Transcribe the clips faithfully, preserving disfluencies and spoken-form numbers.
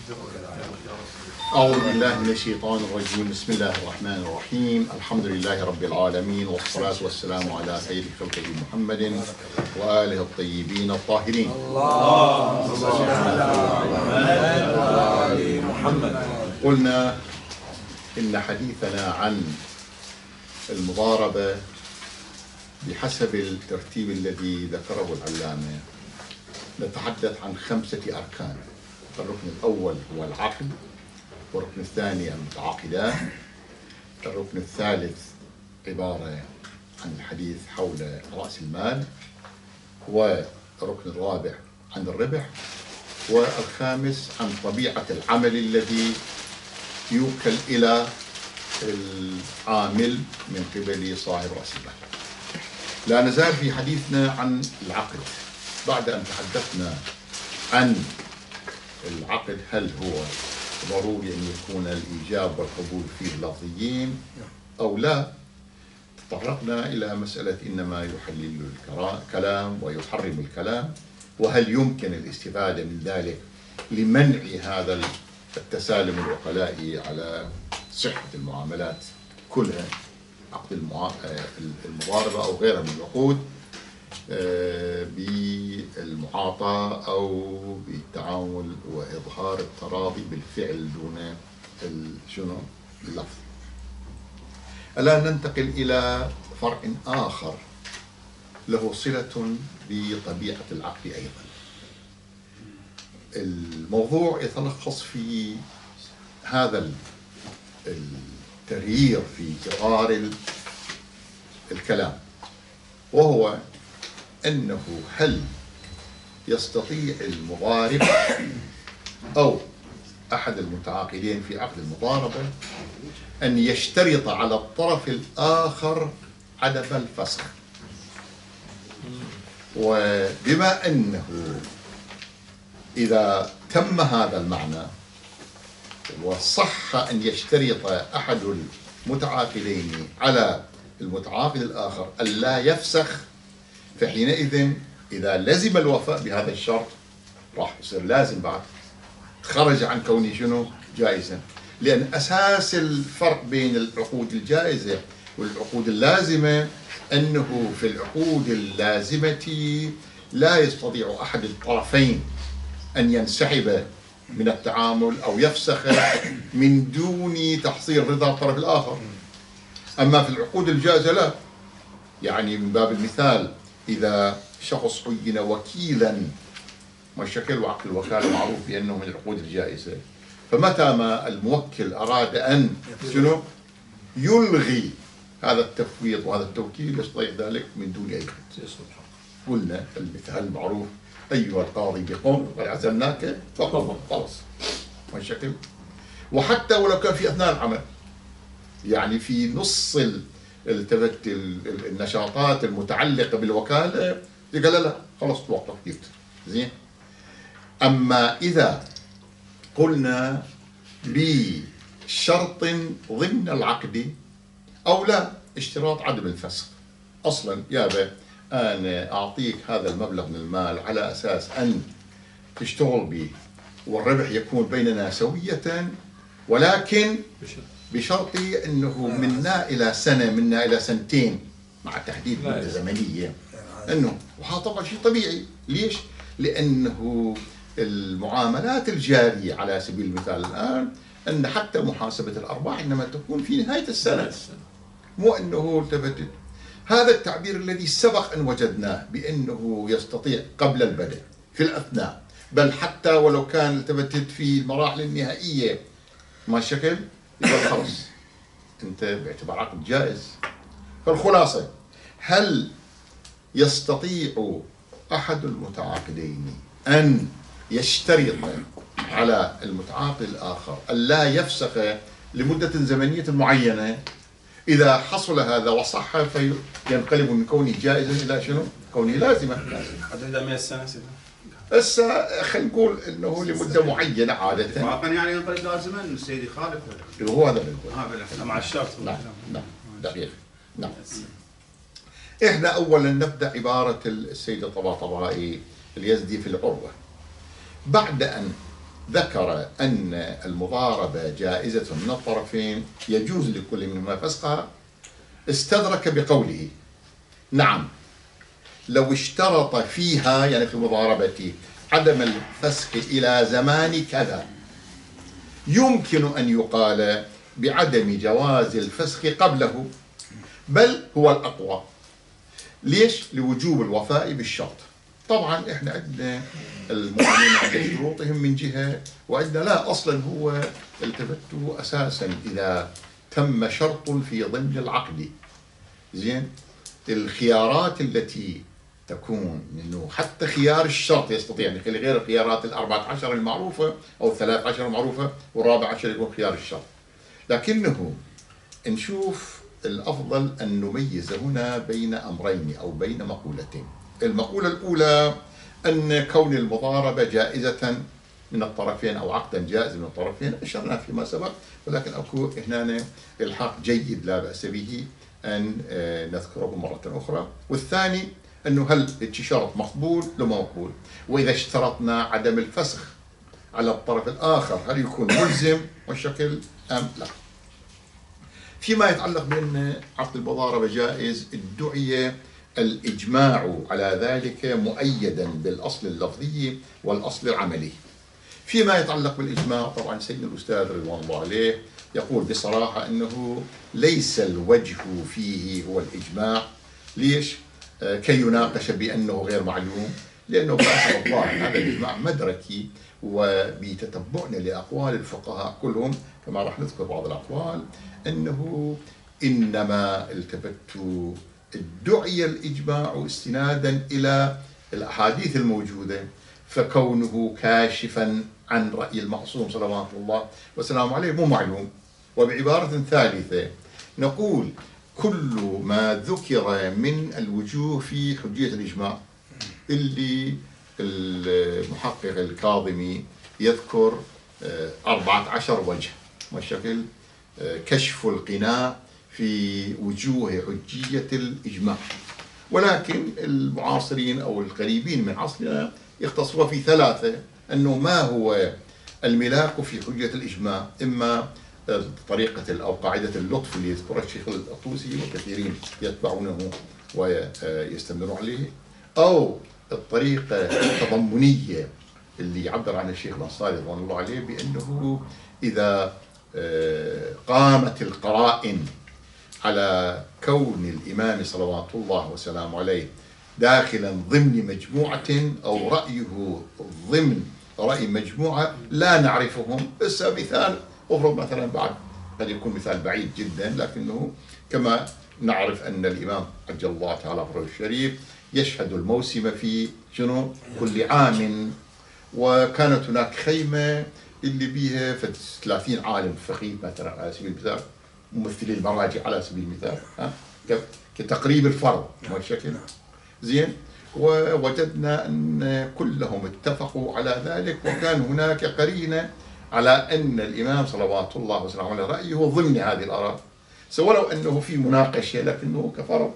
أعوذ بالله من الشيطان الرجيم. بسم الله الرحمن الرحيم. الحمد لله رب العالمين، والصلاة والسلام على سيد خلقه محمد وآله الطيبين الطاهرين. اللهم صل على محمد. قلنا إن حديثنا عن المضاربة بحسب الترتيب الذي ذكره العلامة نتحدث عن خمسة أركان. الركن الأول هو العقد، والركن الثاني المتعاقدان، الركن الثالث عبارة عن الحديث حول رأس المال، والركن الرابع عن الربح، والخامس عن طبيعة العمل الذي يوكل إلى العامل من قبل صاحب رأس المال. لا نزال في حديثنا عن العقد بعد أن تحدثنا عن العقد هل هو ضروري أن يكون الإيجاب والقبول فيه لفظيين أو لا. تطرقنا إلى مسألة إنما يحلل الكلام ويحرم الكلام، وهل يمكن الاستفادة من ذلك لمنع هذا التسالم العقلائي على صحة المعاملات كلها، عقد المضاربة أو غيرها من العقود، بالمعاطاة أو بالتعامل وإظهار التراضي بالفعل دون شنو اللفظ. الآن ننتقل إلى فرع آخر له صلة بطبيعة العقد أيضا. الموضوع يتلخص في هذا التغيير في إطار الكلام، وهو أنه هل يستطيع المضارب أو أحد المتعاقدين في عقد المضاربة أن يشترط على الطرف الآخر عدم الفسخ. وبما أنه إذا تم هذا المعنى وصح أن يشترط أحد المتعاقدين على المتعاقد الآخر ألا يفسخ، فحينئذ إذا لزم الوفاء بهذا الشرط راح يصير لازم بعد، خرج عن كونه شنو جائزا. لأن أساس الفرق بين العقود الجائزة والعقود اللازمة أنه في العقود اللازمة لا يستطيع أحد الطرفين أن ينسحب من التعامل أو يفسخ من دون تحصيل رضا الطرف الآخر. أما في العقود الجائزة لا. يعني من باب المثال إذا شخص عين وكيلا، ما الشكل وعقد الوكالة معروف بأنه من العقود الجائزة، فمتى ما الموكل أراد أن شنو يلغي هذا التفويض وهذا التوكيل يستطيع ذلك من دون أي قيد. قلنا المثال المعروف أيها القاضي بقم قد عزمناك فقم، خلاص ما الشكل. وحتى ولو كان في أثناء العمل، يعني في نص التفت النشاطات المتعلقة بالوكالة قال لا لا خلاص توقف جبت زين. أما إذا قلنا بشرط ضمن العقد أو لا اشتراط عدم الفسخ أصلا، يابا أنا أعطيك هذا المبلغ من المال على أساس أن تشتغل به والربح يكون بيننا سوية، ولكن بشرط أنه منا إلى سنة منا إلى سنتين مع تحديد مدة زمنية. أنه وهذا طبعا شيء طبيعي. ليش؟ لأنه المعاملات الجارية على سبيل المثال الآن أن حتى محاسبة الأرباح إنما تكون في نهاية السنة، مو أنه التفتت. هذا التعبير الذي سبق أن وجدناه بأنه يستطيع قبل البدء في الأثناء، بل حتى ولو كان التفتت في المراحل النهائية ما الشكل يقول خلص أنت باعتبار عقد جائز. فالخلاصة، هل يستطيع أحد المتعاقدين أن يشترط على المتعاقد الآخر ألا يفسخ لمدة زمنية معينة؟ إذا حصل هذا وصح فينقلب من كونه جائزا إلى شنو؟ كونه لازما. حتى إذا مئة سنة سيدنا. هسه خلينا نقول انه لمده معينه عاده. اتفاقا يعني ينقلب لازما السيد يخالف. هو هذا اللي هذا مع الشرط. نعم نعم دقيق. نعم. احنا اولا نبدا عباره السيد الطباطبائي اليزدي في العروه. بعد ان ذكر أن المضاربة جائزة من الطرفين يجوز لكل منهما فسخها، استدرك بقوله: نعم، لو اشترط فيها، يعني في المضاربة، عدم الفسخ إلى زمان كذا، يمكن أن يقال بعدم جواز الفسخ قبله، بل هو الأقوى. ليش؟ لوجوب الوفاء بالشرط. طبعا احنا عندنا المؤمنين عند شروطهم من جهة، وعندنا لا، أصلا هو التفتوا أساسا إذا تم شرط في ضمن العقد، زين، الخيارات التي تكون انه حتى خيار الشرط يستطيع ان يخلي غير الخيارات الأربعة عشر المعروفة او الثلاث عشر المعروفة، والرابع عشر يكون خيار الشرط. لكنه نشوف الافضل ان نميز هنا بين امرين او بين مقولتين. المقولة الاولى ان كون المضاربة جائزة من الطرفين او عقدا جائز من الطرفين اشرنا فيما سبق، ولكن اكو هنا الحاق جيد لا باس به ان نذكره مرة اخرى. والثاني انه هل الشرط مقبول لو ما مقبول، واذا اشترطنا عدم الفسخ على الطرف الاخر هل يكون ملزم والشكل ام لا. فيما يتعلق بان عقد المضاربه جائز، ادعي الاجماع على ذلك مؤيدا بالاصل اللفظي والاصل العملي. فيما يتعلق بالاجماع، طبعا سيدنا الاستاذ رضوان الله عليه يقول بصراحه انه ليس الوجه فيه هو الاجماع. ليش؟ كي يناقش بأنه غير معلوم، لأنه بحسب الظاهر هذا الإجماع مدركي، وبتتبعنا لأقوال الفقهاء كلهم كما راح نذكر بعض الأقوال أنه إنما التفت ادعي الإجماع استنادا إلى الأحاديث الموجودة، فكونه كاشفا عن رأي المعصوم صلوات الله وسلامه عليه مو معلوم. وبعبارة ثالثة نقول كل ما ذكر من الوجوه في حجية الإجماع، اللي المحقق الكاظمي يذكر أربعة عشر وجه، والشكل كشف القناع في وجوه حجية الإجماع. ولكن المعاصرين أو القريبين من عصرنا يختصروا في ثلاثة، أنه ما هو الملاك في حجية الإجماع، إما طريقة أو قاعدة اللطف اللي يذكرها الشيخ الطوسي وكثيرين يتبعونه ويستمرون عليه، أو الطريقة التضمنية اللي يعبر عنها الشيخ الأنصاري رضوان الله عليه بأنه إذا قامت القرائن على كون الإمام صلوات الله وسلامه عليه داخلا ضمن مجموعة أو رأيه ضمن رأي مجموعة لا نعرفهم. بس مثال أفرض مثلا، بعد قد يكون مثال بعيد جدا، لكنه كما نعرف أن الإمام عجل الله تعالى فرجه الشريف يشهد الموسم في شنو كل عام، وكانت هناك خيمة اللي بيها ثلاثين عالم فقيه مثلا على سبيل المثال، ممثلي المراجع على سبيل المثال، ها كتقريب الفرض والشكل، زين. ووجدنا أن كلهم اتفقوا على ذلك، وكان هناك قرينة على أن الإمام صلوات الله وسلامه عليه رأيه ضمن هذه الآراء، سواء لو أنه في مناقشة لكنه كفرض،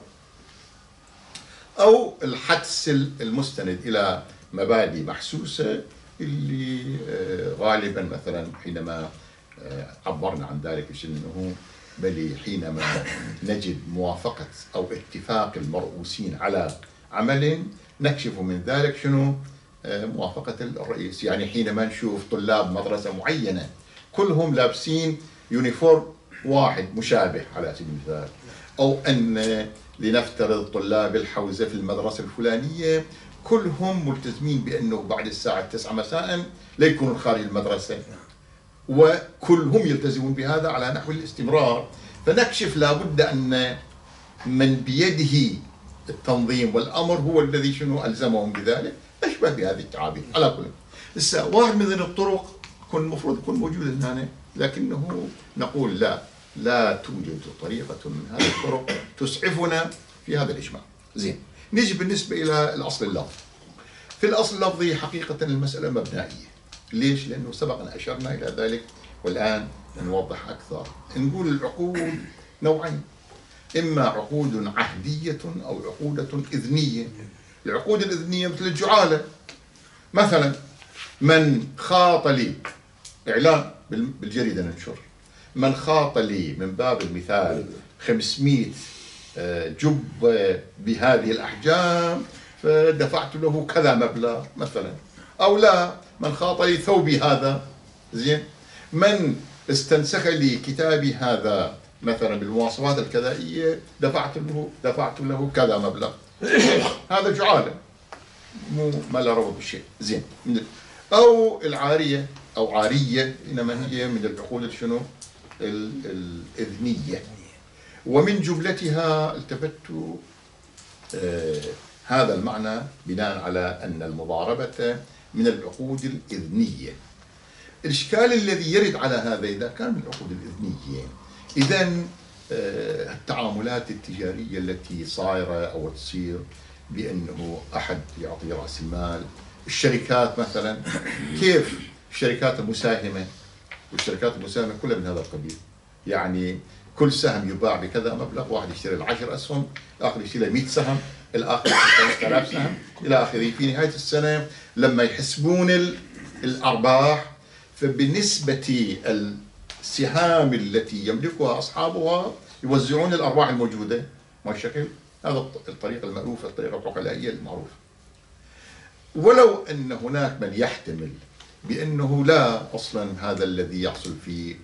أو الحدس المستند إلى مبادئ محسوسة اللي غالبا مثلا حينما عبرنا عن ذلك أنه بل حينما نجد موافقة أو اتفاق المرؤوسين على عمل نكشف من ذلك شنو موافقة الرئيس. يعني حينما نشوف طلاب مدرسة معينة كلهم لابسين يونيفورم واحد مشابه على سبيل المثال، أو أن لنفترض طلاب الحوزة في المدرسة الفلانية كلهم ملتزمين بأنه بعد الساعة تسعة مساء لا يكونوا خارج المدرسة، وكلهم يلتزمون بهذا على نحو الاستمرار، فنكشف لابد أن من بيده التنظيم والأمر هو الذي شنو ألزمهم بذلك، أشبه بهذه التعابير. على كل لسه واحد من الطرق كن المفروض يكون موجود هنا، لكنه نقول لا لا توجد طريقة من هذه الطرق تسعفنا في هذا الإجماع. زين، نيجي بالنسبة إلى الأصل اللفظي. في الأصل اللفظي حقيقة المسألة مبنائية. ليش؟ لأنه سبق أن أشرنا إلى ذلك، والآن نوضح أكثر. نقول العقود نوعين، إما عقود عهدية أو عقودة إذنية. العقود الإذنية مثل الجعالة مثلا، من خاط لي إعلان بالجريدة ننشر، من خاط لي من باب المثال خمسمائة جبة بهذه الأحجام فدفعت له كذا مبلغ مثلا، أو لا من خاط لي ثوبي هذا زين، من استنسخ لي كتابي هذا مثلا بالمواصفات الكذائية دفعت له دفعت له كذا مبلغ. هذا جعالة مو ما له ربط بالشيء زين. أو العارية أو عارية، إنما هي من العقود شنو؟ الإذنية. ومن جملتها التفت آه هذا المعنى بناء على أن المضاربة من العقود الإذنية. الإشكال الذي يرد على هذا إذا كان من العقود الإذنية، إذن آه التعاملات التجارية التي صايرة أو تصير بأنه أحد يعطي رأس المال، الشركات مثلا، كيف الشركات المساهمة، والشركات المساهمة كلها من هذا القبيل، يعني كل سهم يباع بكذا مبلغ، واحد يشتري العشر أسهم، الآخر يشتري مئة سهم، الآخر يشتري ثلاثة آلاف سهم إلى آخره. في نهاية السنة لما يحسبون الأرباح فبنسبة السهام التي يملكها أصحابها يوزعون الأرباح الموجودة. ما الشكل؟ هذا الطريقة المألوفة، الطريقة العقلائية المعروفة. ولو أن هناك من يحتمل بأنه لا، أصلا هذا الذي يحصل في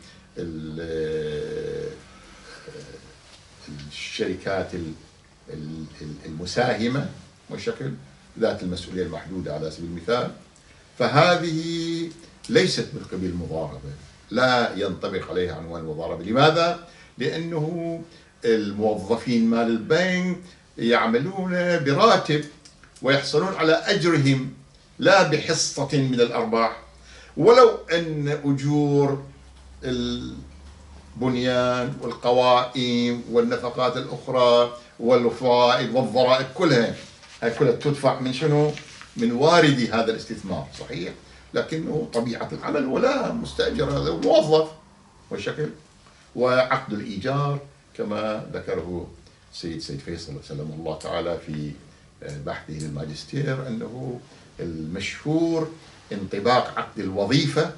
الشركات المساهمة والشكل ذات المسؤولية المحدودة على سبيل المثال، فهذه ليست من قبيل المضاربة، لا ينطبق عليها عنوان المضاربة. لماذا؟ لأنه الموظفين مال البنك يعملون براتب ويحصلون على أجرهم لا بحصة من الأرباح. ولو أن أجور البنيان والقوائم والنفقات الأخرى والفوائد والضرائب كلها هاي كلها تدفع من شنو؟ من واردي هذا الاستثمار، صحيح، لكنه طبيعة العمل ولا مستأجر، هذا موظف والشكل. وعقد الإيجار كما ذكره السيد سيد فيصل سلمه الله تعالى في بحثه للماجستير أنه المشهور انطباق عقد الوظيفة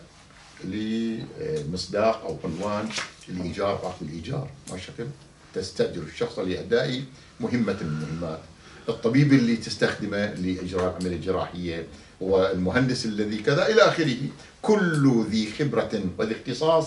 لمصداق أو عنوان الإيجار، عقد الإيجار ما شكل تستأجر الشخص لأداء مهمة من المهمات، الطبيب اللي تستخدمه لإجراء عملية جراحية، والمهندس الذي كذا إلى آخره. كل ذي خبرة وذي اختصاص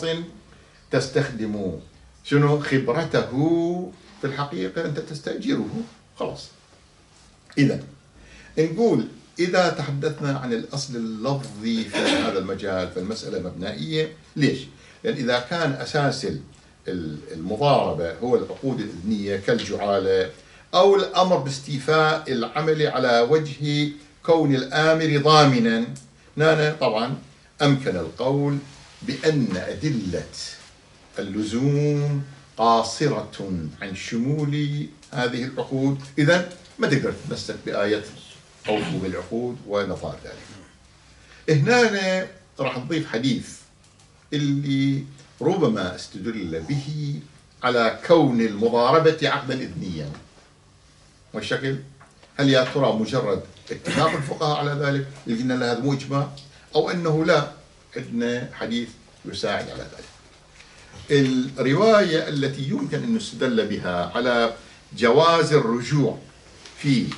تستخدم شنو خبرته في الحقيقة أنت تستأجره خلاص. إذا نقول إذا تحدثنا عن الأصل اللفظي في هذا المجال فالمسألة مبنائية. ليش؟ لأن إذا كان أساس المضاربة هو العقود الإذنية كالجعالة أو الأمر باستيفاء العمل على وجه كون الآمر ضامنا، هنا طبعا أمكن القول بأن أدلة اللزوم قاصرة عن شمول هذه العقود، إذن ما تقدر تتمسك بآية أوفوا بالعقود ونظائر ذلك. هنا راح نضيف حديث اللي ربما استدل به على كون المضاربة عقدا إذنيا، والشكل هل يا ترى مجرد اتفاق الفقهاء على ذلك لقينا له هذا مو إجماع، أو أنه لا عندنا حديث يساعد على ذلك. الرواية التي يمكن أن نستدل بها على جواز الرجوع في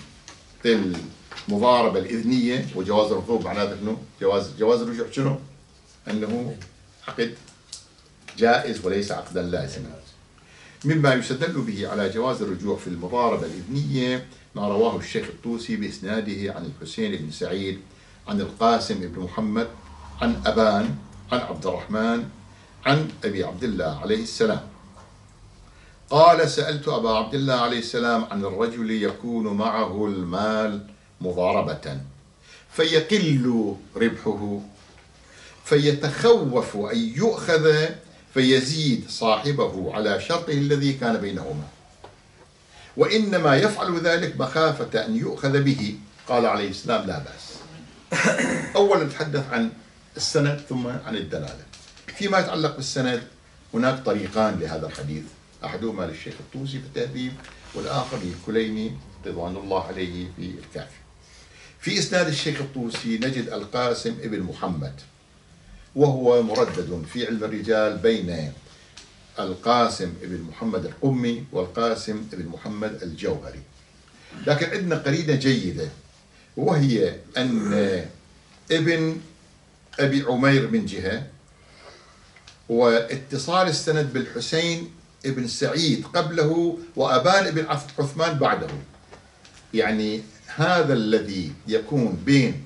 المضاربة الإذنية وجواز الرجوع معناته أنه جواز جواز الرجوع شنو؟ أنه عقد جائز وليس عقدا لازما. مما يستدل به على جواز الرجوع في المضاربة الإذنية ما رواه الشيخ الطوسي بإسناده عن الحسين بن سعيد عن القاسم بن محمد عن أبان عن عبد الرحمن عن أبي عبد الله عليه السلام قال: سألت أبا عبد الله عليه السلام عن الرجل يكون معه المال مضاربة فيقل ربحه فيتخوف أن يؤخذ فيزيد صاحبه على شرطه الذي كان بينهما، وإنما يفعل ذلك مخافة أن يؤخذ به. قال عليه السلام: لا بأس. أولا نتحدث عن السند ثم عن الدلالة. فيما يتعلق بالسند هناك طريقان لهذا الحديث، أحدهما للشيخ الطوسي في التهذيب والآخر للكليني رضوان الله عليه في الكافي. في إسناد الشيخ الطوسي نجد القاسم ابن محمد، وهو مردد في علم الرجال بين القاسم ابن محمد القمي والقاسم ابن محمد الجوهري. لكن عندنا قرينة جيدة، وهي أن ابن أبي عمير من جهة، واتصال السند بالحسين ابن سعيد قبله وأبان ابن عثمان بعده. يعني هذا الذي يكون بين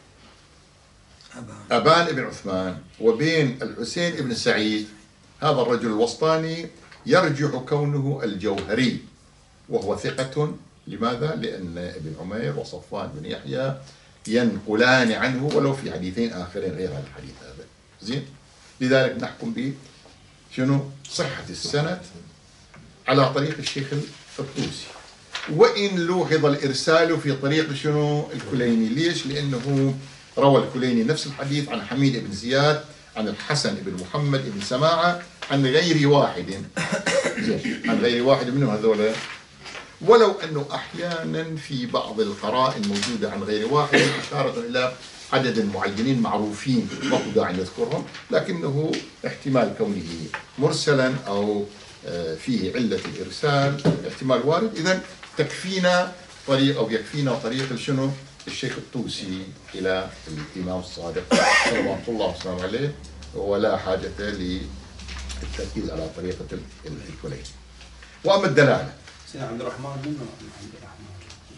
أبان ابن عثمان وبين الحسين ابن سعيد، هذا الرجل الوسطاني يرجح كونه الجوهري، وهو ثقة. لماذا؟ لأن ابن عمير وصفوان بن يحيى ينقلان عنه ولو في حديثين آخرين غير هذا الحديث هذا. زين؟ لذلك نحكم به شنو؟ صحة السند على طريق الشيخ الطوسي، وإن لوحظ الإرسال في طريق شنو؟ الكليني. ليش؟ لأنه روى الكليني نفس الحديث عن حميد بن زياد عن الحسن بن محمد بن سماعة عن غير واحد عن غير واحد منهم هذول، ولو أنه أحيانا في بعض القرائن موجودة عن غير واحد إشارة إلى عدد معينين معروفين ما هو داعي نذكرهم، لكنه احتمال كونه مرسلا أو فيه علة الإرسال احتمال وارد. إذن تكفينا طريق أو يكفينا طريق شنو؟ الشيخ الطوسي إلى الإمام الصادق صلوات الله وسلامه عليه، ولا حاجة للتركيز على طريقة الكلين. وأما الدلالة سيدنا عبد الرحمن منه عبد الرحمن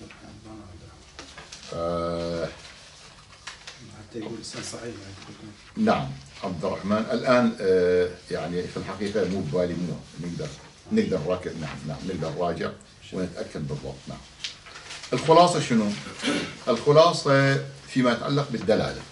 آه حتى يقول الإنسان صحيح. نعم عبد الرحمن الآن آه يعني في الحقيقة مو ببالي منه، نقدر نقدر راكب. نعم نعم نقدر نراجع ونتأكد بالضبط. نعم. الخلاصة شنو؟ الخلاصة فيما يتعلق بالدلالة.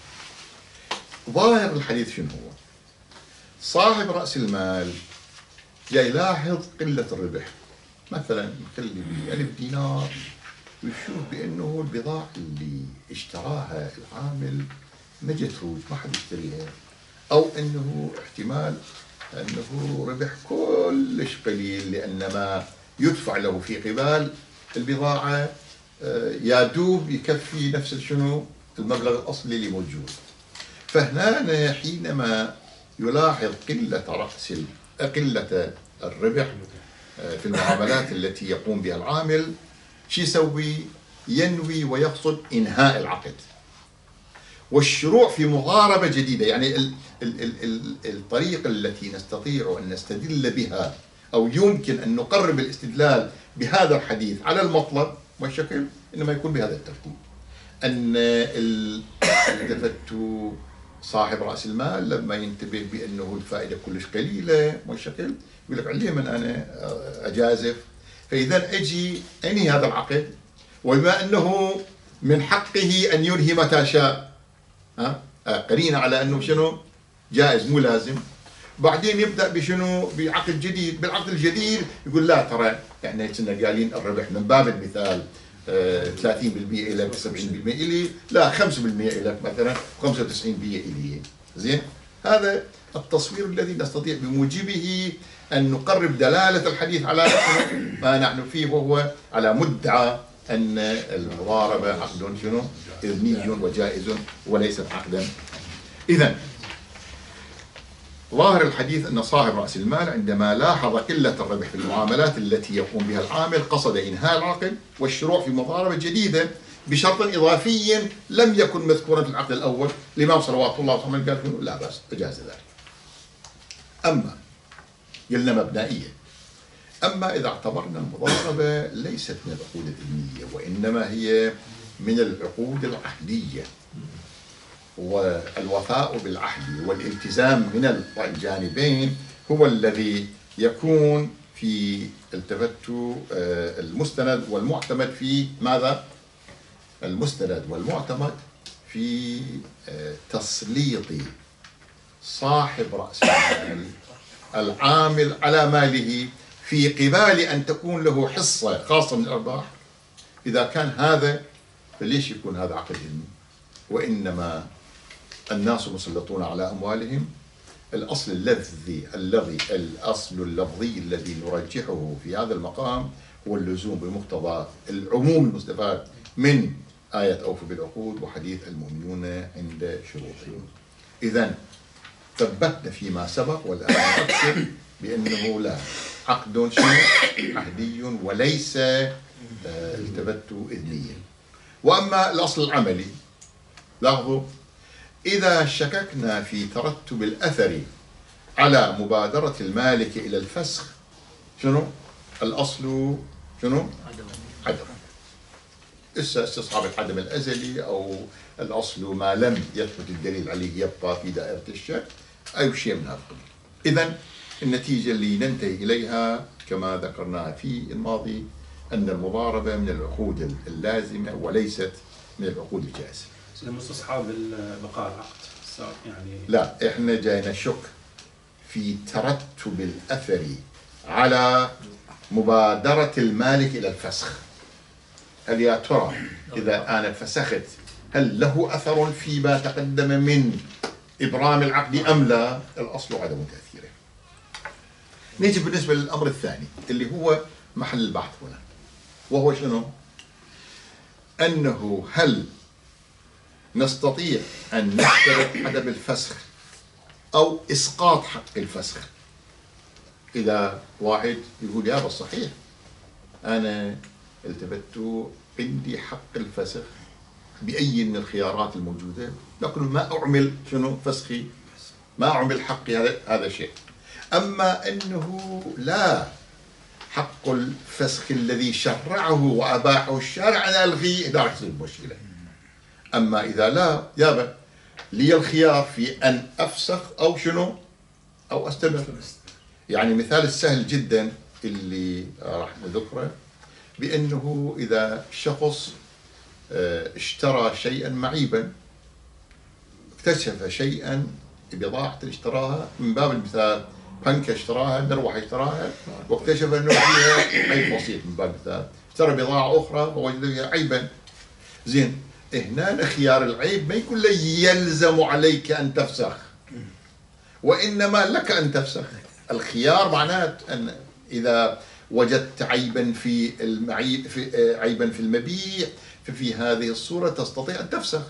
ظاهر الحديث شنو هو؟ صاحب رأس المال جاي يلاحظ قلة الربح، مثلا مخلي بألف دينار ويشوف بأنه البضاعة اللي اشتراها العامل ما جت تروج، ما حد يشتريها، أو أنه احتمال أنه ربح كلش قليل لأن ما يدفع له في قبال البضاعة يا دوب يكفي نفس شنو المبلغ الأصلي اللي موجود. فهنا حينما يلاحظ قلة رأس قلة الربح في المعاملات التي يقوم بها العامل، شو يسوي؟ ينوي ويقصد إنهاء العقد والشروع في مضاربة جديدة. يعني ال ال ال ال الطريقة التي نستطيع أن نستدل بها أو يمكن أن نقرب الاستدلال بهذا الحديث على المطلب والشكل إنما يكون بهذا الترتيب، أن التفت صاحب رأس المال لما ينتبه بأنه الفائدة كلش قليلة والشكل يقول لك عليه من أنا أجازف، فإذا أجي أنهي هذا العقد، وبما أنه من حقه أن ينهي متى شاء، ها قرينة على أنه شنو جائز مو لازم. بعدين يبدأ بشنو؟ بعقد جديد. بالعقد الجديد يقول لا ترى يعني كنا قايلين الربح من باب المثال ثلاثين بالمئة إلى سبعين بالمئة إلي، لا خمسة بالمئة إلى مثلا خمسة وتسعين بالمئة إلي. زين؟ هذا التصوير الذي نستطيع بموجبه أن نقرب دلالة الحديث على ما نحن فيه، وهو على مدعى أن المضاربة عقد شنو؟ إذني وجائز وليست عقدا. إذن ظاهر الحديث أن صاحب رأس المال عندما لاحظ قلة الربح في المعاملات التي يقوم بها العامل قصد إنهاء العقد والشروع في مضاربة جديدة بشرط إضافي لم يكن مذكورا في العقد الأول. الإمام صلوات الله وسلامه قال فيه لا بأس أجاز ذلك. أما قلنا مبدئيا، أما إذا اعتبرنا المضاربة ليست من العقود الإذنية وإنما هي من العقود العهدية، والوفاء بالعهد والالتزام من الجانبين هو الذي يكون في التفت المستند والمعتمد في ماذا؟ المستند والمعتمد في تسليط صاحب رأس المال العامل على ماله في قبال أن تكون له حصة خاصة من الأرباح. إذا كان هذا فليش يكون هذا عقد علمي؟ وإنما الناس مسلطون على أموالهم. الأصل اللفظي الذي الأصل اللفظي الذي نرجحه في هذا المقام هو اللزوم بمقتضى العموم المستفاد من آية أوفوا بالعقود وحديث المؤمنون عند شروطهم. إذن ثبتنا فيما سبق والآن نؤكد بأنه لا، عقد شنو؟ عهدي وليس التبت إذنيا. وأما الأصل العملي، لاحظوا إذا شككنا في ترتب الأثر على مبادرة المالك إلى الفسخ، شنو؟ الأصل شنو؟ عدم. إسا استصحاب العدم الأزلي أو الأصل ما لم يثبت الدليل عليه يبقى في دائرة الشك، أي شيء من هذا القبيل. إذن النتيجة اللي ننتهي إليها كما ذكرناها في الماضي أن المضاربة من العقود اللازمة وليست من العقود الجائزة. مستصحاب بقاء العقد يعني لا، إحنا جاينا شك في ترتب الأثر على مبادرة المالك إلى الفسخ. هل يا ترى إذا أنا فسخت هل له أثر فيما تقدم من إبرام العقد أم لا؟ الأصل عدم تأثيره. نيجي بالنسبة للأمر الثاني اللي هو محل البحث هنا، وهو شنو؟ أنه هل نستطيع أن نشترط عدم الفسخ أو إسقاط حق الفسخ؟ إذا واحد يقول يا بس صحيح أنا التفت عندي حق الفسخ بأي من الخيارات الموجودة، لكن ما أعمل شنو فسخي، ما أعمل حقي، هذا هذا شيء. أما أنه لا، حق الفسخ الذي شرعه وأباحه الشارع أنا ألغيه، إذا راح تصير مشكلة. أما إذا لا، يابا لي الخيار في أن أفسخ أو شنو أو أستمر. يعني مثال السهل جدا اللي راح نذكره بأنه إذا شخص اشترى شيئا معيبا، اكتشف شيئا بضاعة اشتراها، من باب المثال بنكة اشتراها، مروحة اشتراها واكتشف أنه فيها عيب بسيط، من باب المثال اشترى بضاعة أخرى فوجد فيها عيبا. زين، هنا خيار العيب ما يقول لي يلزم عليك أن تفسخ، وإنما لك أن تفسخ. الخيار معناته أن إذا وجدت عيبا في المعيب في عيبا في المبيع ففي هذه الصورة تستطيع أن تفسخ.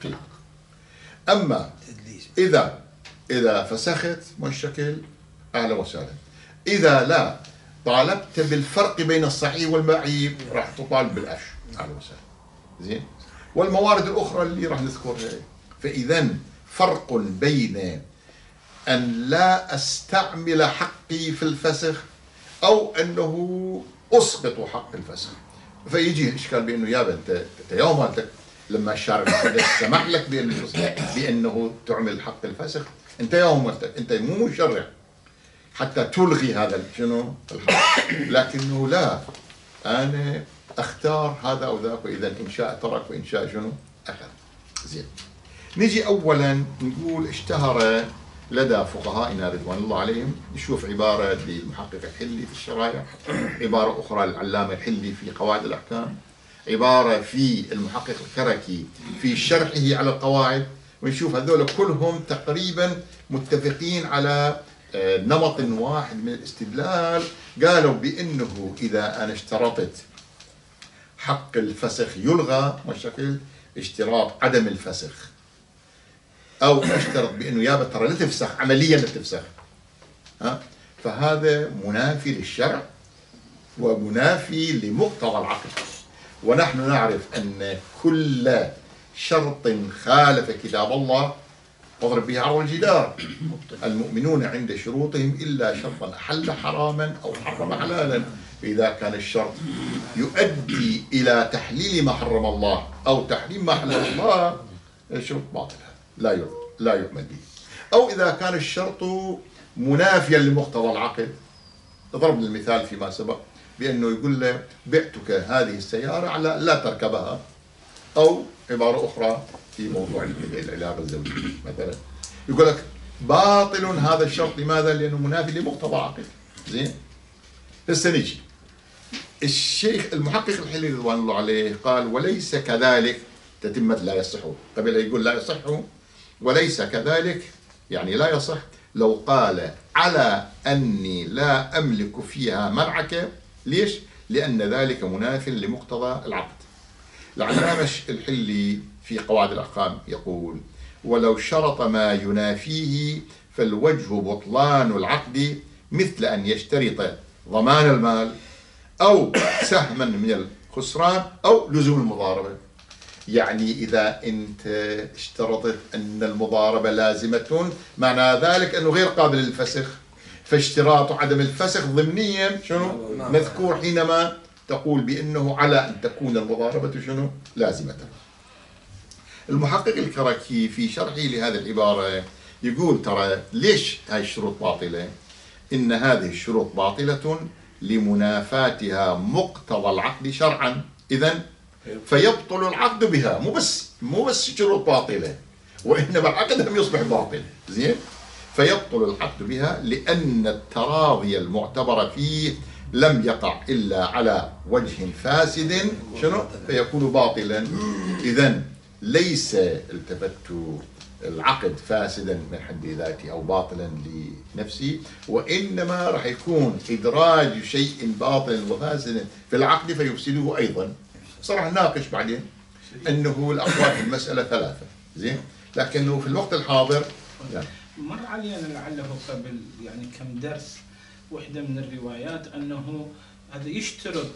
أما إذا إذا فسخت مشكل أهلا وسهلا. إذا لا، طالبت بالفرق بين الصحيح والمعيب، راح تطالب بالأش، أهلا وسهلا. زين، والموارد الأخرى اللي راح نذكرها. فإذا فرق بين أن لا أستعمل حقي في الفسخ أو أنه أسقط حق الفسخ. فيجي إشكال بأنه يا بنت أنت يوم مالتك لما الشارع سمح لك بأنه بأنه تعمل حق الفسخ، أنت يوم مالتك أنت مو مشرع حتى تلغي هذا شنو الحق، لكنه لا، أنا أختار هذا أو ذاك، وإذا إن شاء ترك وإن شاء شنو أخذ. زين، نجي أولا نقول اشتهر لدى فقهائنا رضوان الله عليهم، نشوف عبارة للمحقق الحلي في الشرائع، عبارة أخرى للعلامة الحلي في قواعد الأحكام، عبارة في المحقق الكركي في شرحه على القواعد، ونشوف هذول كلهم تقريبا متفقين على نمط واحد من الاستدلال. قالوا بأنه إذا أنا اشترطت حق الفسخ يلغى مشكل اشتراط عدم الفسخ، أو أشترط بأنه يابا ترى لا تفسخ عمليا، لا تفسخ، ها، فهذا منافي للشرع ومنافي لمقتضى العقل. ونحن نعرف أن كل شرط خالف كتاب الله واضرب به عرض الجدار. المؤمنون عند شروطهم إلا شرطا أحل حراما أو حرم حلالا. فإذا كان الشرط يؤدي إلى تحليل ما حرم الله أو تحريم ما حلل الله، الشرط باطل، لا لا يعمل به. أو إذا كان الشرط منافيا لمقتضى العقل، ضربنا المثال فيما سبق بأنه يقول له بعتك هذه السيارة على لا تركبها، أو عبارة أخرى في موضوع العلاقة الزوجية مثلا يقول لك باطل هذا الشرط. لماذا؟ لأنه منافي لمقتضى العقل. زين، هسه نجي الشيخ المحقق الحلي رضوان الله عليه قال وليس كذلك تتمة لا يصح. قبل يقول لا يصح، وليس كذلك يعني لا يصح لو قال على أني لا أملك فيها منعك. ليش؟ لأن ذلك مناف لمقتضى العقد. العلامة الحلي في قواعد الأحكام يقول: ولو شرط ما ينافيه فالوجه بطلان العقد، مثل أن يشترط ضمان المال أو سهما من الخسران أو لزوم المضاربة. يعني إذا أنت اشترطت أن المضاربة لازمة، معنى ذلك أنه غير قابل للفسخ، فاشتراط عدم الفسخ ضمنيا شنو؟ مذكور حينما تقول بأنه على أن تكون المضاربة شنو؟ لازمة. المحقق الكركي في شرحه لهذه العبارة يقول: ترى ليش هاي الشروط باطلة؟ إن هذه الشروط باطلة لمنافاتها مقتضى العقد شرعا، إذن فيبطل العقد بها. مو بس مو بس شروط باطلة، وإنما العقد هم يصبح باطل. زين؟ فيبطل العقد بها لأن التراضي المعتبر فيه لم يقع إلا على وجه فاسد شنو؟ فيكون باطلا. إذن ليس التفت العقد فاسدا من حد ذاته أو باطلا لنفسه، وإنما راح يكون إدراج شيء باطل وفاسد في العقد فيفسده أيضا. صراحة ناقش بعدين أنه الأقوال في المسألة ثلاثة. زين؟ لكنه في الوقت الحاضر يعني مر علينا لعله قبل يعني كم درس واحدة من الروايات أنه هذا يشترط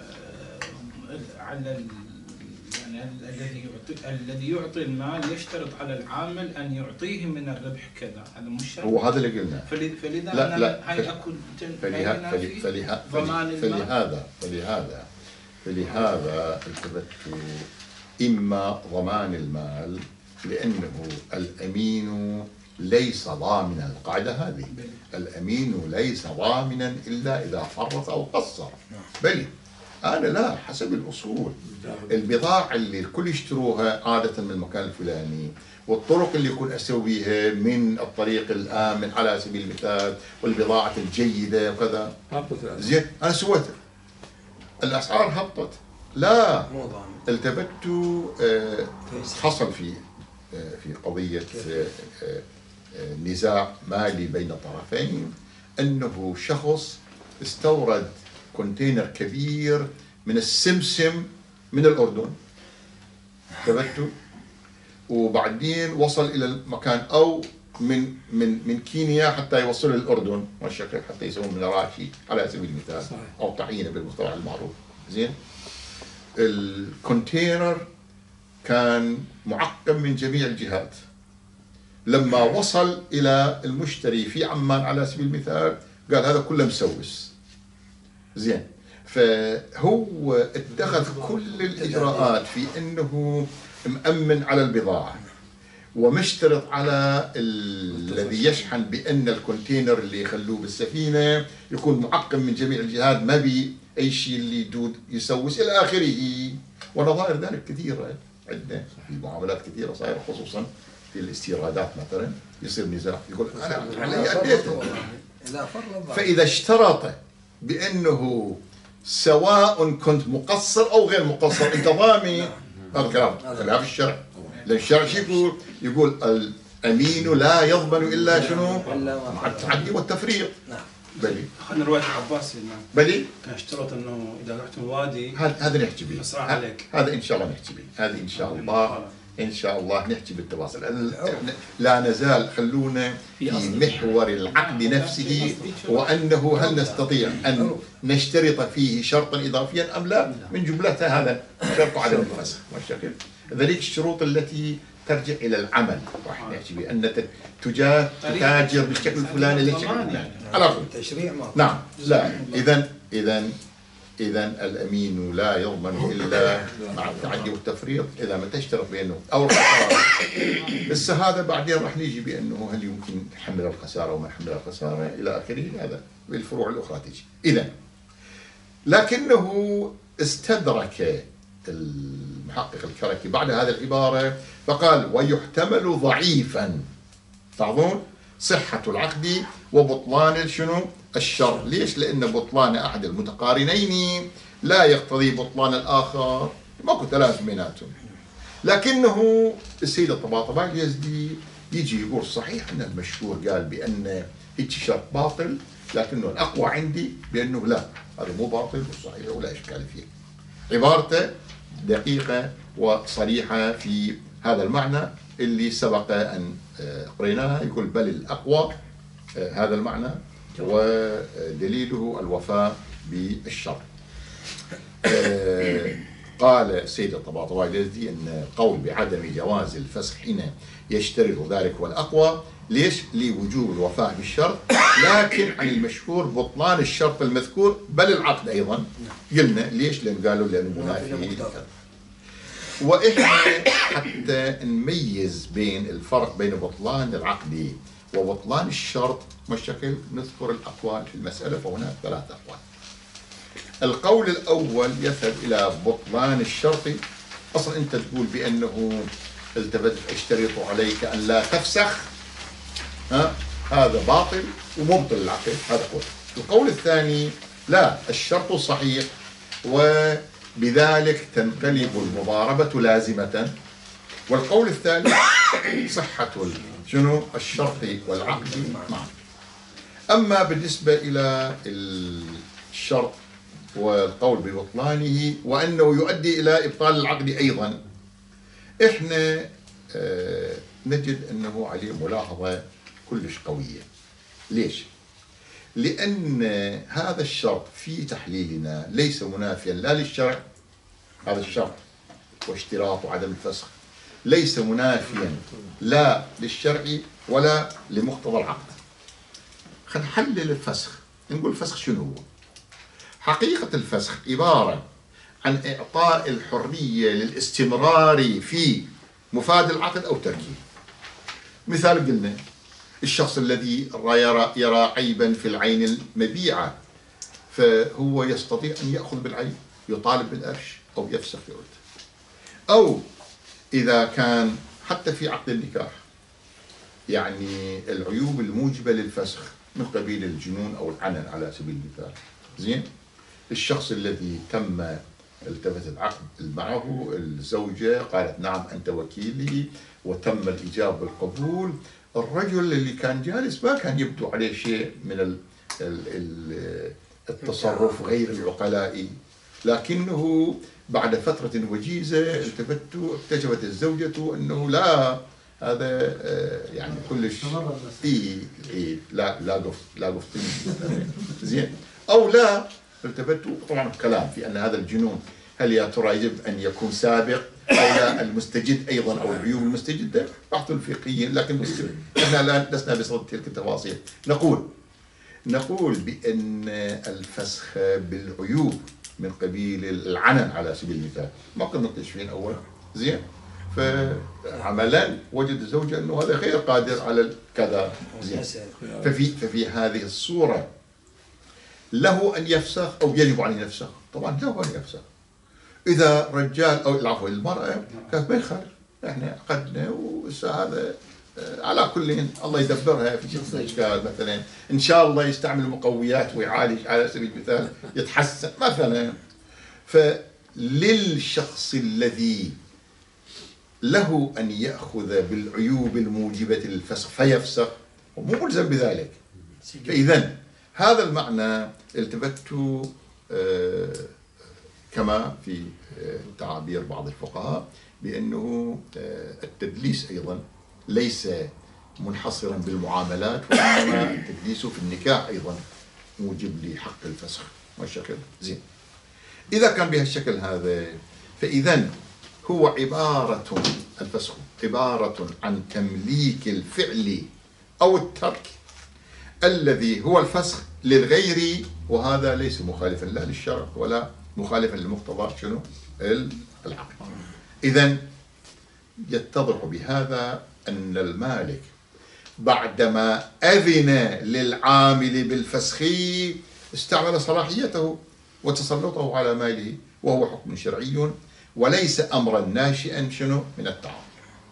على يعني الذي يعطي الذي يعطي المال يشترط على العامل أن يعطيه من الربح كذا. هذا مش شرط. هو هذا اللي قلنا. فلذا لا لا هاي أكون فلهذا فلهذا فلهذا فلهذا فلهذا التفت إما ضمان المال، لأنه الأمين ليس ضامنا. القاعدة هذه: الأمين ليس ضامنا إلا إذا فرط أو قصر. بل أنا لا، حسب الأصول البضاعة اللي الكل يشتروها عادة من المكان الفلاني، والطرق اللي يكون أسويها من الطريق الآمن على سبيل المثال، والبضاعة الجيدة وكذا، زين أنا سويتها، الأسعار هبطت، لا التفت. حصل في في قضية نزاع مالي بين الطرفين، أنه شخص استورد كونتينر كبير من السمسم من الأردن، تبتوا، وبعدين وصل إلى المكان أو من من من كينيا حتى يوصل للأردن، والشكل حتى يسوون من راشي على سبيل المثال أو طحينة بالمصطلح المعروف. زين؟ الكونتينر كان معقم من جميع الجهات. لما وصل إلى المشتري في عمان على سبيل المثال قال هذا كله مسوس. زين؟ فهو اتخذ كل الإجراءات في أنه مأمن على البضاعة، ومشترط على الذي يشحن بأن الكونتينر اللي يخلوه بالسفينة يكون معقم من جميع الجهات، ما بي أي شيء اللي يدود يسوس إلى آخره. ونظائر ذلك كثيرة عندنا في معاملات كثيرة صايرة، خصوصا في الاستيرادات مثلا يصير نزاع، يقول أنا علي أديته. فإذا اشترط بأنه سواء كنت مقصر أو غير مقصر أنت ضامن، هذا كلام خلاف الشرع. لأن الشرع شو يقول؟ يقول الأمين لا يضمن إلا شنو؟ مع التعدي والتفريط. بلي أخذنا رواية العباسي نعم. بلي كان اشترط أنه إذا رحت الوادي هذا هذا نحكي به. أسرع عليك. هذا إن شاء الله نحكي به. هذه إن شاء الله إن شاء الله نحكي بالتواصل. لا نزال خلونا في محور العقد نفسه، وأنه هل نستطيع أن نشترط فيه شرطا إضافيا أم لا؟ من جملتها هذا شرط عدم الفسخ والشكل. ذلك الشروط التي ترجع إلى العمل راح نحكي به، أن تجاه تتاجر بالشكل الفلاني للشكل الفلاني على طول تشريع. نعم. لا إذا إذا إذا الأمين لا يضمن إلا مع التعدي والتفريط إذا ما تشترط بأنه أو الخسارة. بس هذا بعدين راح نيجي بأنه هل يمكن حمل الخسارة وما حمل الخسارة إلى آخره، هذا بالفروع الأخرى تيجي. إذا لكنه استدرك المحقق الكركي بعد هذه العبارة فقال: ويحتمل ضعيفا تعظون صحة العقد وبطلان شنو؟ الشر. ليش؟ لأن بطلان أحد المتقارنين لا يقتضي بطلان الآخر، ماكو تلازم بيناتهم. لكنه السيد الطباطبائي اليزدي يجي يقول صحيح أن المشهور قال بأن هيك شرط باطل، لكنه الأقوى عندي بأنه لا، هذا مو باطل وصحيح ولا إشكال فيه. عبارته دقيقة وصريحة في هذا المعنى اللي سبق أن قريناها. يقول بل الأقوى هذا المعنى ودليله الوفاء بالشرط. قال السيد الطباطبائي اليزدي أن قول بعدم جواز الفسخ حين يشترط ذلك هو الأقوى. ليش؟ لوجوب الوفاء بالشرط، لكن عن المشهور بطلان الشرط المذكور بل العقد أيضا. قلنا ليش؟ لأن قالوا لأنه منافي. وإحنا حتى نميز بين الفرق بين بطلان العقد وبطلان الشرط والشكل نذكر الأقوال في المسألة، فهناك ثلاث أقوال. القول الأول يذهب إلى بطلان الشرط. أصلا أنت تقول بأنه التفت اشترط عليك أن لا تفسخ، ها هذا باطل ومبطل العقد، هذا قول. القول الثاني لا، الشرط صحيح وبذلك تنقلب المضاربة لازمة. والقول الثالث صحة شنو الشرط والعقد معا. أما بالنسبة إلى الشرط والقول ببطلانه وأنه يؤدي إلى إبطال العقد أيضا، إحنا آه نجد أنه عليه ملاحظة كلش قوية. ليش؟ لأن هذا الشرط في تحليلنا ليس منافيا لا للشرع، هذا الشرط واشتراط عدم الفسخ ليس منافيا لا للشرع ولا لمقتضى العقد. خلينا نحلل الفسخ، نقول الفسخ شنو هو؟ حقيقة الفسخ عبارة عن إعطاء الحرية للاستمرار في مفاد العقد أو تركه. مثال قلنا الشخص الذي يرى, يرى عيبا في العين المبيعة فهو يستطيع أن يأخذ بالعيب، يطالب بالقرش أو يفسخ يرد. أو إذا كان حتى في عقد النكاح يعني العيوب الموجبة للفسخ من قبيل الجنون أو العنن على سبيل المثال، زين، الشخص الذي تم التفت العقد معه، الزوجة قالت نعم أنت وكيلي وتم الإجابة بالقبول، الرجل اللي كان جالس ما كان يبدو عليه شيء من التصرف غير العقلائي، لكنه بعد فترة وجيزة التفت اكتشفت الزوجة أنه لا، هذا يعني كلش إيه إيه لا لا قف لا قف زين. أو لا التفتوا طبعا كلام في أن هذا الجنون هل يا ترى يجب أن يكون سابق أو لا المستجد أيضا أو العيوب المستجدة بحث فقهي، لكن احنا الآن لسنا بصدد تلك التفاصيل. نقول نقول بأن الفسخ بالعيوب من قبيل العنن على سبيل المثال ما كنا مكتشفين أولا، زين، فعملا وجد الزوجة أنه هذا غير قادر على الكذا، زين، ففي ففي هذه الصورة له أن يفسخ أو يجب عليه أن يفسخ؟ طبعا له أن يفسخ. إذا رجال أو العفو المرأة كانت ما يخالف، احنا عقدنا وهذا على كل الله يدبرها في شكل اشكال، مثلا ان شاء الله يستعمل مقويات ويعالج على سبيل المثال يتحسن مثلا. فللشخص الذي له ان ياخذ بالعيوب الموجبه للفسخ فيفسخ ومو ملزم بذلك. فاذا هذا المعنى التفت كما في تعابير بعض الفقهاء بانه التدليس ايضا ليس منحصرا بالمعاملات، وانما التدليس في النكاح ايضا موجب لحق الفسخ والشكل، زين. اذا كان بهالشكل هذا فاذا هو عباره الفسخ عباره عن تمليك الفعل او الترك الذي هو الفسخ للغير، وهذا ليس مخالفا لا للشرع ولا مخالفا لمقتضى شنو العقل. اذا يتضح بهذا أن المالك بعدما أذن للعامل بالفسخ استعمل صلاحيته وتسلطه على ماله، وهو حكم شرعي وليس أمرا ناشئا شنو من التعامل.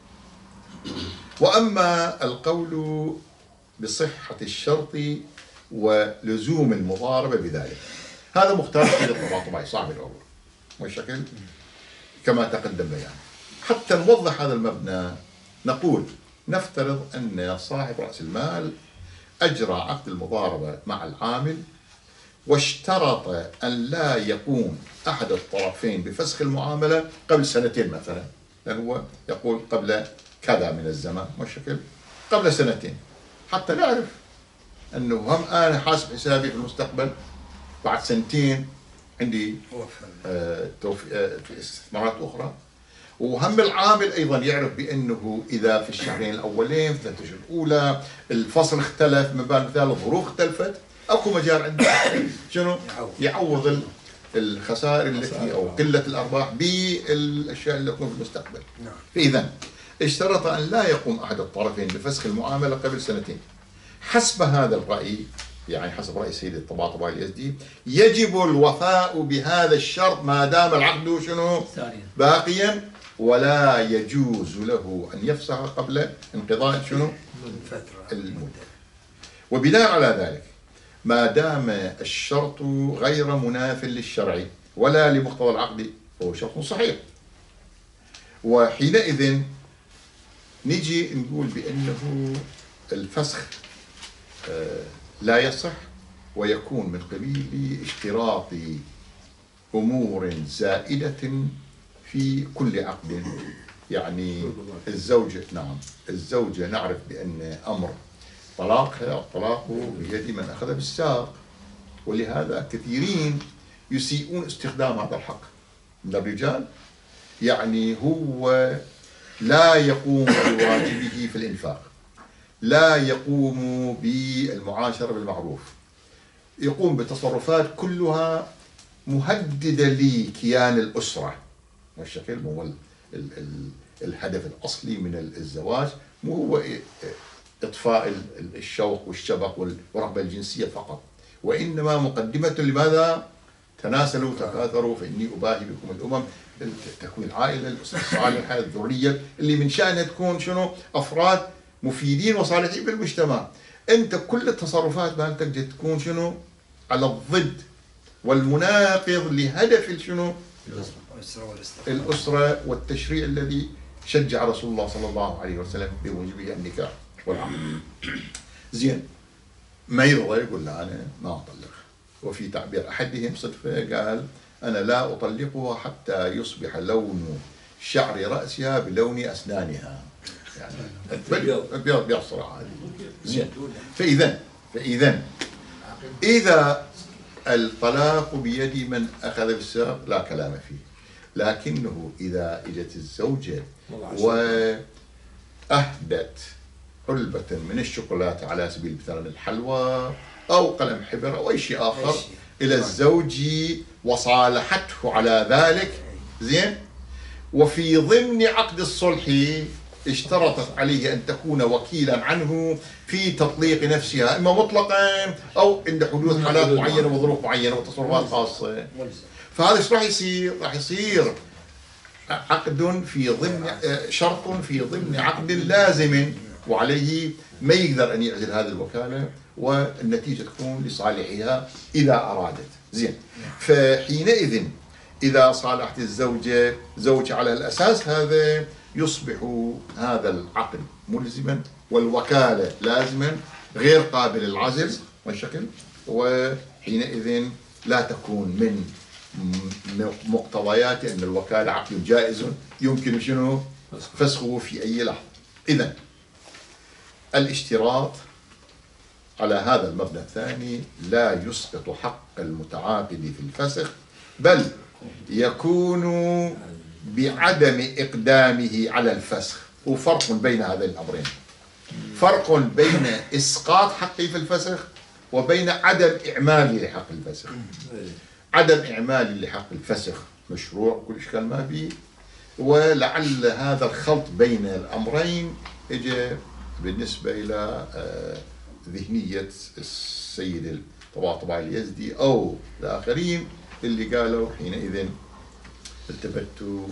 وأما القول بصحة الشرط ولزوم المضاربة بذلك هذا مختار في الطباطبائي صعب الأول والشكل كما تقدم بيان. حتى نوضح هذا المبنى نقول نفترض أن صاحب رأس المال أجرى عقد المضاربة مع العامل واشترط أن لا يقوم أحد الطرفين بفسخ المعاملة قبل سنتين مثلا، لأن هو يقول قبل كذا من الزمان والشكل قبل سنتين، حتى نعرف أنه هم أنا حاسب حسابي في المستقبل بعد سنتين عندي آه آه استثمارات أخرى. وهم العامل أيضا يعرف بأنه إذا في الشهرين الأولين في الثلاث أشهر الأولى الفصل اختلف، من باب المثال الظروف اختلفت، أكو مجال عنده شنو يعوض الخسائر التي أو قلة الأرباح بالأشياء اللي تكون في المستقبل. فإذا اشترط أن لا يقوم أحد الطرفين بفسخ المعاملة قبل سنتين. حسب هذا الرأي، يعني حسب رأي سيد الطباطبائي اليزدي، يجب الوفاء بهذا الشرط ما دام العقد شنو باقيا، ولا يجوز له أن يفسخ قبل انقضاء شنو المدة. وبناء على ذلك ما دام الشرط غير مناف للشرع ولا لمقتضى العقد فهو شرط صحيح. وحينئذ نجي نقول بأنه الفسخ لا يصح ويكون من قبيل اشتراط أمور زائدة في كل عقد. يعني الزوجة نعم الزوجة نعرف بأن أمر طلاقها الطلاق بيد من أخذ بالساق، ولهذا كثيرين يسيئون استخدام هذا الحق من الرجال. يعني هو لا يقوم بواجبه في الإنفاق، لا يقوم بالمعاشرة بالمعروف، يقوم بتصرفات كلها مهددة لكيان الأسرة والشكل. مو ال ال ال الهدف الأصلي من الزواج مو هو إطفاء الشوق والشبق والرغبة الجنسية فقط، وإنما مقدمة لماذا؟ تناسلوا تكاثروا فإني أباهي بكم الأمم، تكوين العائلة، الأسرة الصالحة، الذرية اللي من شأنها تكون شنو أفراد مفيدين وصالحين بالمجتمع. أنت كل التصرفات مالتك تكون شنو على الضد والمناقض لهدف شنو الأسرة والتشريع الذي شجع رسول الله صلى الله عليه وسلم بموجبه النكاح والعقد. زين ما يرضى يقول لا أنا ما أطلق. وفي تعبير أحدهم صدفة قال أنا لا أطلقها حتى يصبح لون شعر رأسها بلون أسنانها، يعني أبيض أبيض صراحة هذه. زين فإذا فإذا إذا الطلاق بيد من أخذ بالساق لا كلام فيه، لكنه إذا إجت الزوجة وأهدت علبة من الشوكولاتة على سبيل المثال الحلوى أو قلم حبر أو أي شيء آخر إلى الزوج وصالحته على ذلك، زين، وفي ضمن عقد الصلح اشترطت عليه أن تكون وكيلا عنه في تطليق نفسها إما مطلقا أو عند حدوث حالات معينة وظروف معينة وتصرفات خاصة، فهذا ايش راح يصير؟ راح يصير عقد في ضمن شرط في ضمن عقد لازم، وعليه ما يقدر أن يعزل هذه الوكالة والنتيجة تكون لصالحها إذا أرادت. زين، فحينئذ إذا صالحت الزوجة زوج على الأساس هذا يصبح هذا العقد ملزما والوكالة لازما غير قابل للعزل والشكل، وحينئذ لا تكون من مقتضيات أن الوكالة عقد جائز يمكن شنو فسخه في أي لحظة. إذن الاشتراط على هذا المبنى الثاني لا يسقط حق المتعاقد في الفسخ، بل يكون بعدم إقدامه على الفسخ. وفرق بين هذين الأمرين، فرق بين إسقاط حقه في الفسخ وبين عدم إعماله لحق الفسخ. عدم إعماله لحق الفسخ مشروع كل إشكال ما فيه، ولعل هذا الخلط بين الأمرين اجى بالنسبة إلى ذهنية السيد الطباطبائي اليزدي أو الآخرين اللي قالوا حينئذ التبت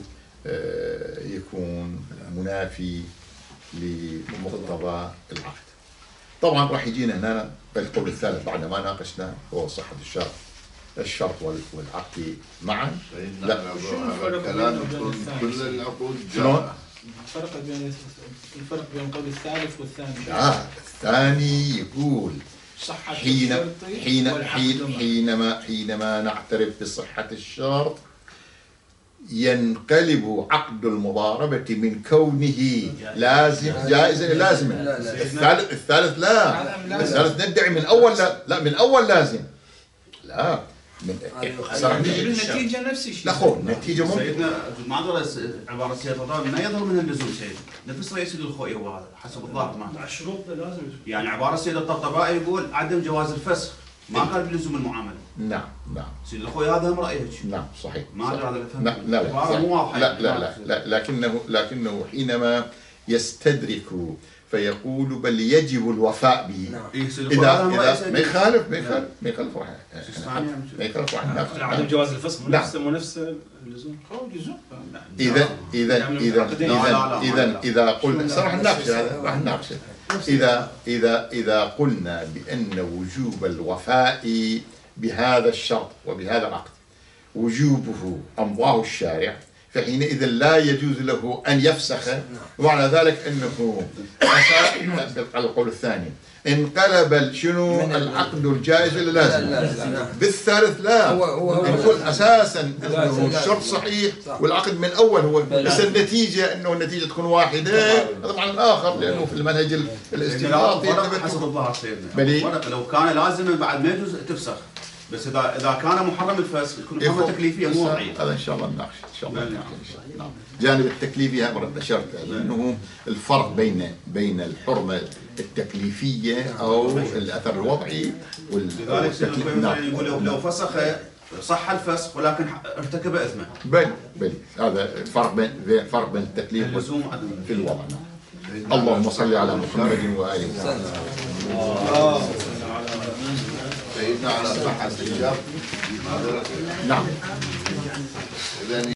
يكون منافي لمقتضى العقد. طبعا راح يجينا هنا القول الثالث بعد ما ناقشنا هو صحة الشرط الشرط والعقد معا. لا الكلام كل العقود شلون؟ الفرق بين الفرق بين القول الثالث والثاني. لا الثاني يقول صحة حين الشرط حين والعقد حين معه. حينما حينما نعترف بصحة الشرط ينقلب عقد المضاربة من كونه لازم جائزا إلى لازما. الثالث الثالث لا، الثالث ندعي من أول لا لا من أول لازم. لا من النتيجة نفس الشيء. لا خو النتيجة ممكن. سيدنا معذرة عبارة سيد الرضا ما يظهر منها اللزوم سيد، نفس رئيس الأخوة هو هذا حسب الظاهر معنا. الشروط لازم يعني عبارة سيد الطبطبائي يقول عدم جواز الفسخ، ما قال بلزوم المعاملة. نعم نعم. سيد الأخوة هذا هم رأيه. نعم صحيح. ما أدري هذا اللي فهمته. لا لا عبارة مو واضحة. لا لا لا, لا لكنه لكنه حينما يستدرك فيقول بل يجب الوفاء به. إيه سيد الأخوة هذا إذا هم إذا رأيه. ما يخالف ما يخالف ما يخالف واحد ما يخالف واحد عدم جواز الفسخ مو نعم. نفس مو نفس اللزوم. هو لزوم. إذا إذا يعني إذا العقدين. لا، لا، إذا لا، إذا لا. إذا قلنا راح نناقش هذا راح نناقش إذا إذا إذا قلنا بأن وجوب الوفاء بهذا الشرط وبهذا العقد وجوبه أمضاه الشارع فحينئذ لا يجوز له أن يفسخ، ومعنى ذلك أنه على القول الثاني انقلب شنو العقد الجائز إلى لازم. بالثالث لا، نقول أساسا أنه الشرط صحيح والعقد من أول هو، بس النتيجة أنه النتيجة تكون واحدة طبعا الآخر لأنه في المنهج الاستنباطي حسب الظاهر سيدنا. بلي. لو كان لازما بعد ما يجوز تفسخ، بس اذا اذا كان محرم الفسخ تكون محرمه تكليفيه مو وضعيه. هذا ان شاء الله نناقش ان شاء الله نناقش ان شاء الله. جانب التكليفي هذا اشرت لانه الفرق بين بين الحرمه التكليفيه او الاثر الوضعي لذلك والتكليف. يقول لو لو فسخ صح الفسخ ولكن ارتكب اثما. بل بل هذا الفرق بين فرق بين التكليف اللزوم في الوضع. اللهم صل على محمد واله وصحبه. سيدنا على صحة الإجابة. نعم.